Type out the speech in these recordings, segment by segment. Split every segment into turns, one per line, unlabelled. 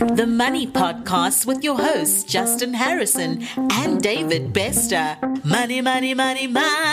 The Money Podcast with your hosts, Justin Harrison and David Bester. Money, money, money,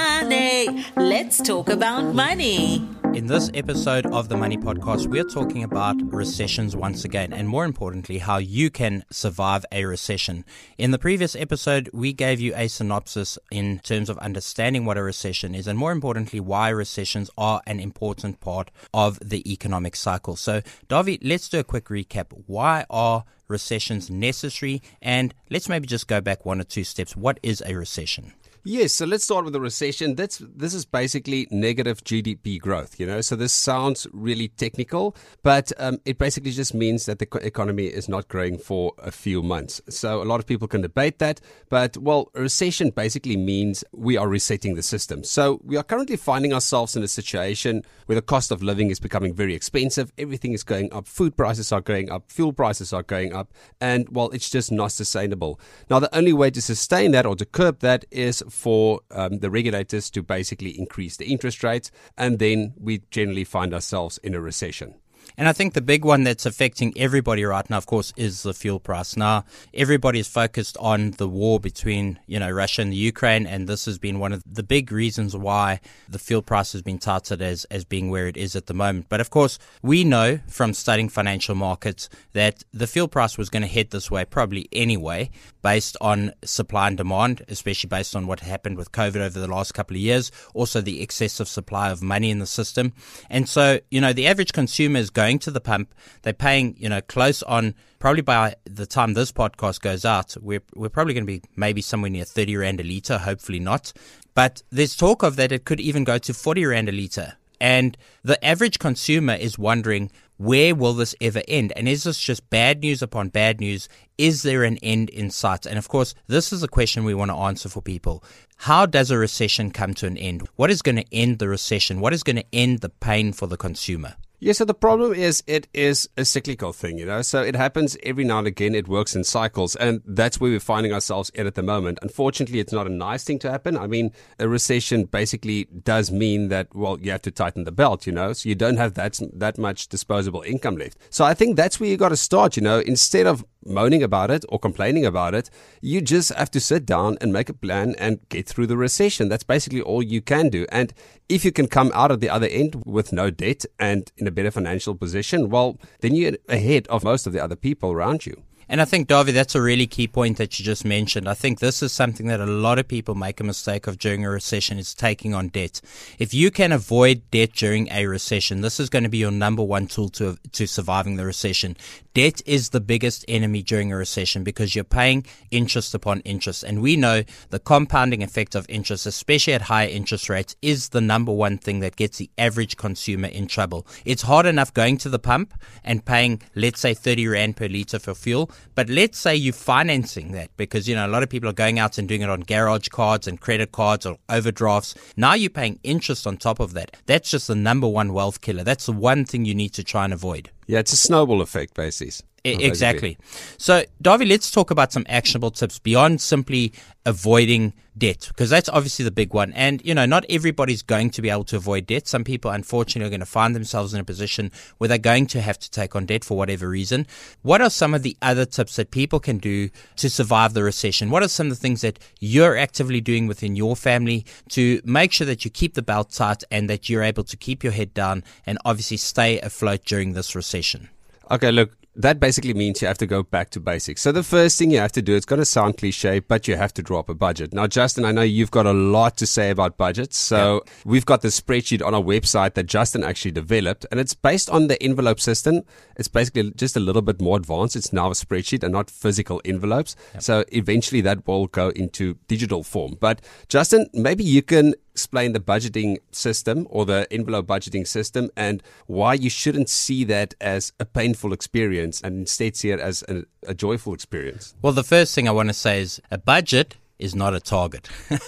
money. Let's talk about money.
In this episode of the Money Podcast, we're talking about recessions once again, and more importantly, how you can survive a recession. In the previous episode, we gave you a synopsis in terms of understanding what a recession is, and more importantly, why recessions are an important part of the economic cycle. So, Davi, let's do a quick recap. Why are recessions necessary? And let's maybe just go back one or two steps. What is a recession?
Yes, so let's start with the recession. This is basically negative GDP growth, So this sounds really technical, but it basically just means that the economy is not growing for a few months. So a lot of people can debate that, but a recession basically means we are resetting the system. So we are currently finding ourselves in a situation where the cost of living is becoming very expensive. Everything is going up. Food prices are going up. Fuel prices are going up. And, it's just not sustainable. Now, the only way to sustain that or to curb that is for the regulators to basically increase the interest rates, and then we generally find ourselves in a recession.
And I think the big one that's affecting everybody right now, of course, is the fuel price. Now, everybody is focused on the war between, Russia and the Ukraine, and this has been one of the big reasons why the fuel price has been touted as being where it is at the moment. But of course, we know from studying financial markets that the fuel price was going to head this way probably anyway, based on supply and demand, especially based on what happened with COVID over the last couple of years, also the excessive supply of money in the system. And so, the average consumer is going to the pump, they're paying, close on, probably by the time this podcast goes out, we're probably going to be maybe somewhere near 30 Rand a litre, hopefully not. But there's talk of that it could even go to 40 Rand a litre. And the average consumer is wondering, where will this ever end? And is this just bad news upon bad news? Is there an end in sight? And of course, this is a question we want to answer for people. How does a recession come to an end? What is going to end the recession? What is going to end the pain for the consumer?
Yeah, so the problem is it is a cyclical thing, so it happens every now and again. It works in cycles, and that's where we're finding ourselves at the moment. Unfortunately, it's not a nice thing to happen. I mean, a recession basically does mean that, you have to tighten the belt, so you don't have that much disposable income left. So I think that's where you got to start, instead of moaning about it or complaining about it, you just have to sit down and make a plan and get through the recession. That's basically all you can do. And if you can come out of the other end with no debt and in a better financial position, then you're ahead of most of the other people around you.
And I think, Davi, that's a really key point that you just mentioned. I think this is something that a lot of people make a mistake of during a recession, is taking on debt. If you can avoid debt during a recession, this is going to be your number one tool to surviving the recession. Debt is the biggest enemy during a recession because you're paying interest upon interest. And we know the compounding effect of interest, especially at higher interest rates, is the number one thing that gets the average consumer in trouble. It's hard enough going to the pump and paying, let's say, 30 Rand per litre for fuel. But let's say you're financing that because, a lot of people are going out and doing it on garage cards and credit cards or overdrafts. Now you're paying interest on top of that. That's just the number one wealth killer. That's the one thing you need to try and avoid.
Yeah, it's a snowball effect, basically.
Exactly. So, Davi, let's talk about some actionable tips beyond simply avoiding debt, because that's obviously the big one. And, not everybody's going to be able to avoid debt. Some people, unfortunately, are going to find themselves in a position where they're going to have to take on debt for whatever reason. What are some of the other tips that people can do to survive the recession? What are some of the things that you're actively doing within your family to make sure that you keep the belt tight and that you're able to keep your head down and obviously stay afloat during this recession?
Okay, look, that basically means you have to go back to basics. So the first thing you have to do, it's going to sound cliche, but you have to drop a budget. Now, Justin, I know you've got a lot to say about budgets. So We've got the spreadsheet on our website that Justin actually developed, and it's based on the envelope system. It's basically just a little bit more advanced. It's now a spreadsheet and not physical envelopes. So eventually that will go into digital form. But Justin, maybe you can explain the budgeting system or the envelope budgeting system and why you shouldn't see that as a painful experience and instead see it as a joyful experience.
Well, the first thing I want to say is a budget is not a target.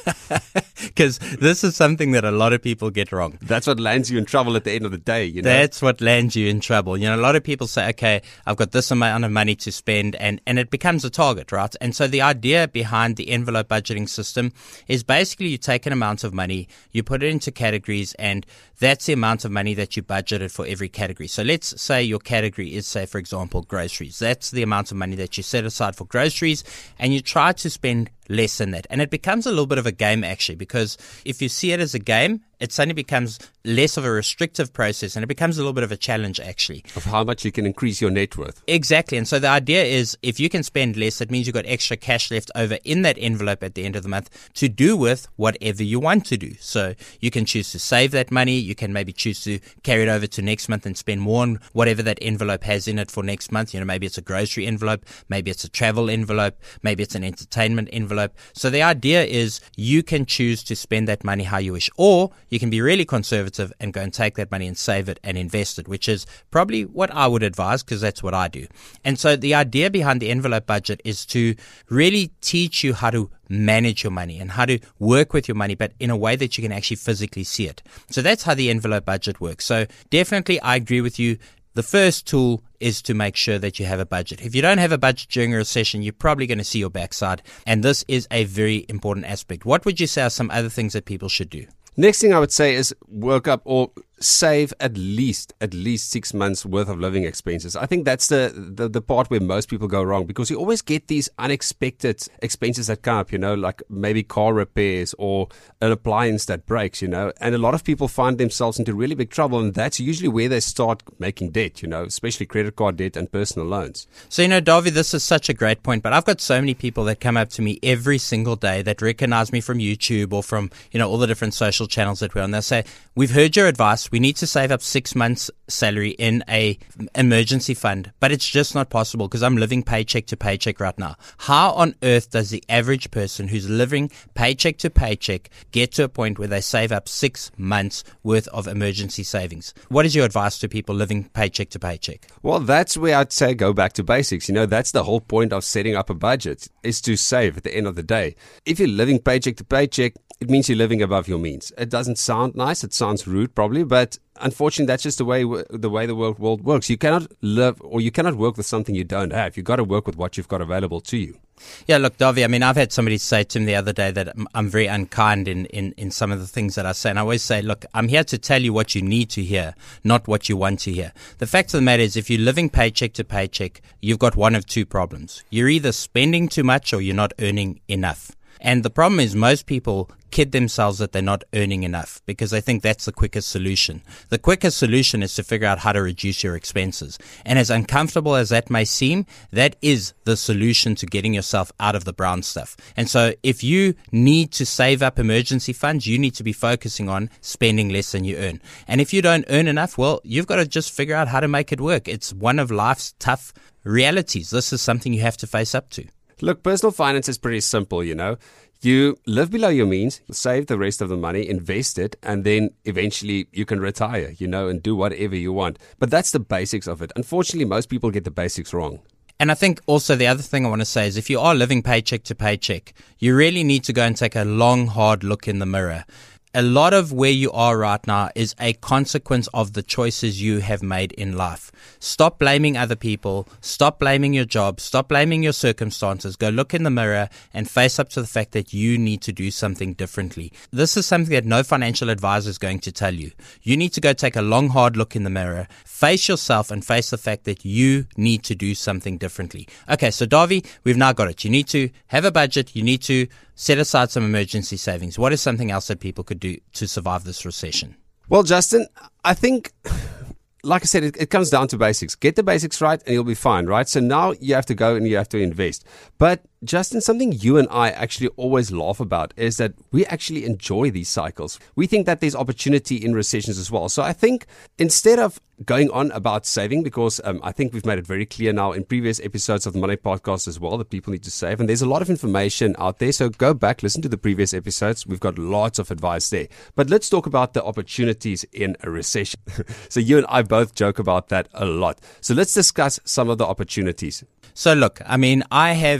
Because this is something that a lot of people get wrong.
That's what lands you in trouble at the end of the day, you know?
That's what lands you in trouble. You know, a lot of people say, okay, I've got this amount of money to spend, and it becomes a target, right? And so the idea behind the envelope budgeting system is basically you take an amount of money, you put it into categories, and that's the amount of money that you budgeted for every category. So let's say your category is, say, for example, groceries. That's the amount of money that you set aside for groceries, and you try to spend less than that. And it becomes a little bit of a game, actually, because if you see it as a game, it suddenly becomes less of a restrictive process, and it becomes a little bit of a challenge, actually.
Of how much you can increase your net worth.
Exactly. And so the idea is if you can spend less, it means you've got extra cash left over in that envelope at the end of the month to do with whatever you want to do. So you can choose to save that money. You can maybe choose to carry it over to next month and spend more on whatever that envelope has in it for next month. You know, maybe it's a grocery envelope, maybe it's a travel envelope, maybe it's an entertainment envelope. So the idea is you can choose to spend that money how you wish, or you can be really conservative and go and take that money and save it and invest it, which is probably what I would advise, because that's what I do. And so the idea behind the envelope budget is to really teach you how to manage your money and how to work with your money, but in a way that you can actually physically see it. So that's how the envelope budget works. So definitely I agree with you. The first tool is to make sure that you have a budget. If you don't have a budget during a recession, you're probably going to see your backside. And this is a very important aspect. What would you say are some other things that people should do?
Next thing I would say is work up or save at least 6 months worth of living expenses. I think that's the part where most people go wrong, because you always get these unexpected expenses that come up, you know, like maybe car repairs or an appliance that breaks, you know, and a lot of people find themselves into really big trouble, and that's usually where they start making debt, you know, especially credit card debt and personal loans.
So, you know, Davi, this is such a great point, but I've got so many people that come up to me every single day that recognize me from YouTube or from, you know, all the different social channels that we're on. They say, we've heard your advice. We need to save up 6 months' salary in a emergency fund, but it's just not possible because I'm living paycheck to paycheck right now. How on earth does the average person who's living paycheck to paycheck get to a point where they save up 6 months worth of emergency savings? What is your advice to people living paycheck to paycheck?
Well, that's where I'd say go back to basics. You know, that's the whole point of setting up a budget, is to save at the end of the day. If you're living paycheck to paycheck, it means you're living above your means. It doesn't sound nice. It sounds rude probably, but unfortunately, that's just the way the world works. You cannot live, or you cannot work with something you don't have. You've got to work with what you've got available to you.
Yeah, look, Davi, I mean, I've had somebody say to me the other day that I'm very unkind in some of the things that I say. And I always say, look, I'm here to tell you what you need to hear, not what you want to hear. The fact of the matter is, if you're living paycheck to paycheck, you've got one of two problems. You're either spending too much or you're not earning enough. And the problem is most people kid themselves that they're not earning enough because they think that's the quickest solution. The quickest solution is to figure out how to reduce your expenses. And as uncomfortable as that may seem, that is the solution to getting yourself out of the brown stuff. And so if you need to save up emergency funds, you need to be focusing on spending less than you earn. And if you don't earn enough, well, you've got to just figure out how to make it work. It's one of life's tough realities. This is something you have to face up to.
Look, personal finance is pretty simple, you know. You live below your means, save the rest of the money, invest it, and then eventually you can retire, you know, and do whatever you want. But that's the basics of it. Unfortunately, most people get the basics wrong.
And I think also the other thing I want to say is if you are living paycheck to paycheck, you really need to go and take a long, hard look in the mirror. A lot of where you are right now is a consequence of the choices you have made in life. Stop blaming other people. Stop blaming your job. Stop blaming your circumstances. Go look in the mirror and face up to the fact that you need to do something differently. This is something that no financial advisor is going to tell you. You need to go take a long, hard look in the mirror, face yourself and face the fact that you need to do something differently. Okay, so Davi, we've now got it. You need to have a budget. You need to set aside some emergency savings. What is something else that people could do to survive this recession?
Well, Justin, I think, like I said, it comes down to basics. Get the basics right and you'll be fine, right? So now you have to go and you have to invest. But Justin, something you and I actually always laugh about is that we actually enjoy these cycles. We think that there's opportunity in recessions as well. So I think instead of going on about saving, because I think we've made it very clear now in previous episodes of the Money Podcast as well that people need to save. And there's a lot of information out there. So go back, listen to the previous episodes. We've got lots of advice there. But let's talk about the opportunities in a recession. So you and I both joke about that a lot. So let's discuss some of the opportunities.
So look, I mean, I have been waiting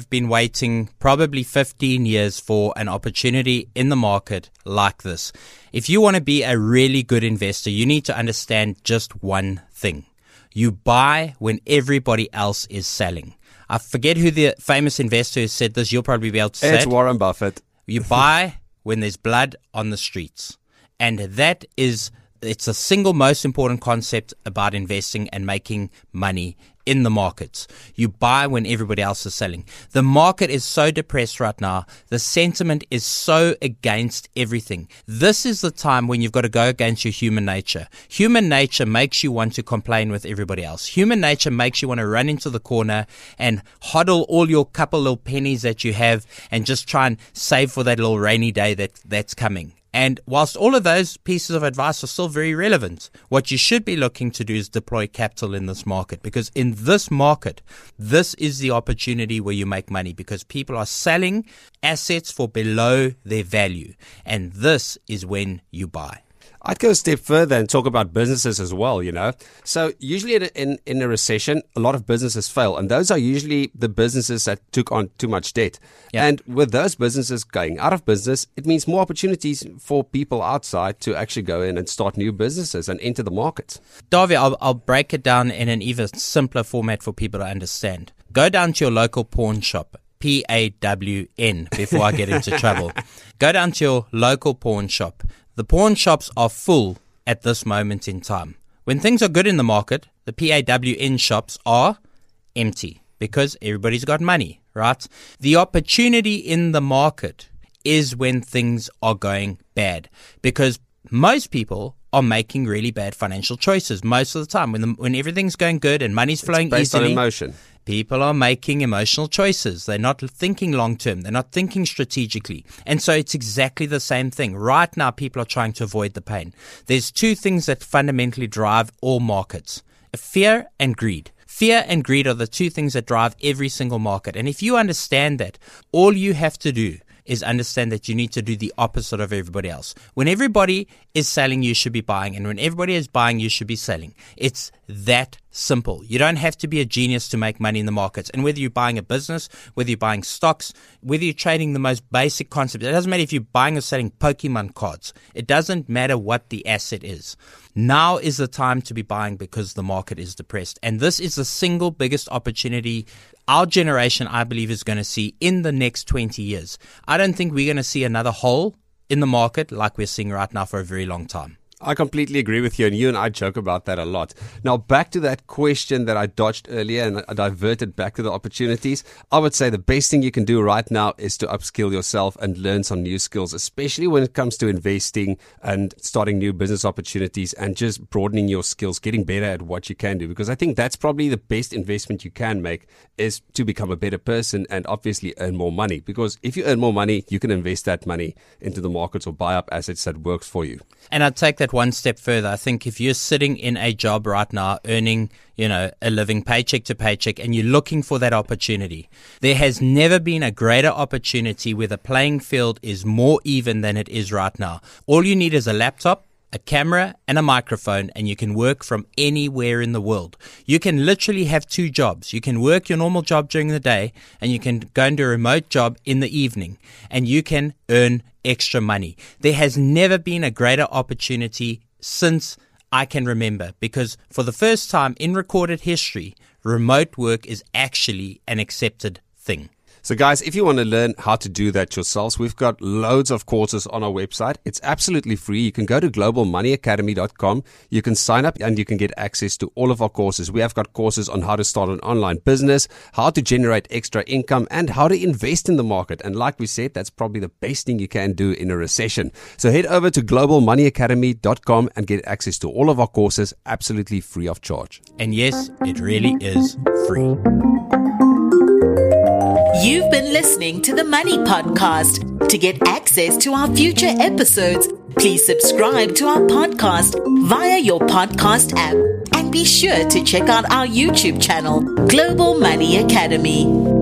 waiting probably 15 years for an opportunity in the market like this. If you want to be a really good investor, you need to understand just one thing. You buy when everybody else is selling. I forget who the famous investor who said this. You'll probably be able to say
It's Warren Buffett.
You buy when there's blood on the streets. And it's the single most important concept about investing and making money in the markets. You buy when everybody else is selling. The market is so depressed right now. The sentiment is so against everything. This is the time when you've got to go against your human nature. Human nature makes you want to complain with everybody else. Human nature makes you want to run into the corner and hodl all your couple little pennies that you have and just try and save for that little rainy day that's coming. And whilst all of those pieces of advice are still very relevant, what you should be looking to do is deploy capital in this market, because in this market, this is the opportunity where you make money, because people are selling assets for below their value. And this is when you buy.
I'd go a step further and talk about businesses as well, So usually in a recession, a lot of businesses fail. And those are usually the businesses that took on too much debt. Yep. And with those businesses going out of business, it means more opportunities for people outside to actually go in and start new businesses and enter the market.
Davy, I'll break it down in an even simpler format for people to understand. Go down to your local pawn shop. PAWN, before I get into trouble. Go down to your local pawn shop. The pawn shops are full at this moment in time. When things are good in the market, the PAWN shops are empty because everybody's got money, right? The opportunity in the market is when things are going bad, because most people are making really bad financial choices most of the time. When everything's going good and money's flowing
based
easily,
on emotion.
People are making emotional choices. They're not thinking long term. They're not thinking strategically. And so it's exactly the same thing. Right now, people are trying to avoid the pain. There's two things that fundamentally drive all markets: fear and greed. Fear and greed are the two things that drive every single market. And if you understand that, all you have to do is understand that you need to do the opposite of everybody else. When everybody is selling, you should be buying. And when everybody is buying, you should be selling. It's that simple. You don't have to be a genius to make money in the markets. And whether you're buying a business, whether you're buying stocks, whether you're trading the most basic concept, it doesn't matter if you're buying or selling Pokemon cards. It doesn't matter what the asset is. Now is the time to be buying because the market is depressed. And this is the single biggest opportunity our generation, I believe, is going to see in the next 20 years. I don't think we're going to see another hole in the market like we're seeing right now for a very long time.
I completely agree with you, and you and I joke about that a lot. Now, back to that question that I dodged earlier and I diverted back to the opportunities. I would say the best thing you can do right now is to upskill yourself and learn some new skills, especially when it comes to investing and starting new business opportunities and just broadening your skills, getting better at what you can do. Because I think that's probably the best investment you can make, is to become a better person and obviously earn more money. Because if you earn more money, you can invest that money into the markets or buy up assets that works for you.
And I'd take that one step further. I think if you're sitting in a job right now earning, a living paycheck to paycheck, and you're looking for that opportunity, there has never been a greater opportunity where the playing field is more even than it is right now. All you need is a laptop, a camera, and a microphone, and you can work from anywhere in the world. You can literally have two jobs. You can work your normal job during the day, and you can go into a remote job in the evening, and you can earn extra money. There has never been a greater opportunity since I can remember, because for the first time in recorded history, remote work is actually an accepted thing.
So guys, if you want to learn how to do that yourselves, we've got loads of courses on our website. It's absolutely free. You can go to globalmoneyacademy.com. You can sign up and you can get access to all of our courses. We have got courses on how to start an online business, how to generate extra income, and how to invest in the market. And like we said, that's probably the best thing you can do in a recession. So head over to globalmoneyacademy.com and get access to all of our courses absolutely free of charge.
And yes, it really is free.
You've been listening to the Money Podcast. To get access to our future episodes, please subscribe to our podcast via your podcast app. And be sure to check out our YouTube channel, Global Money Academy.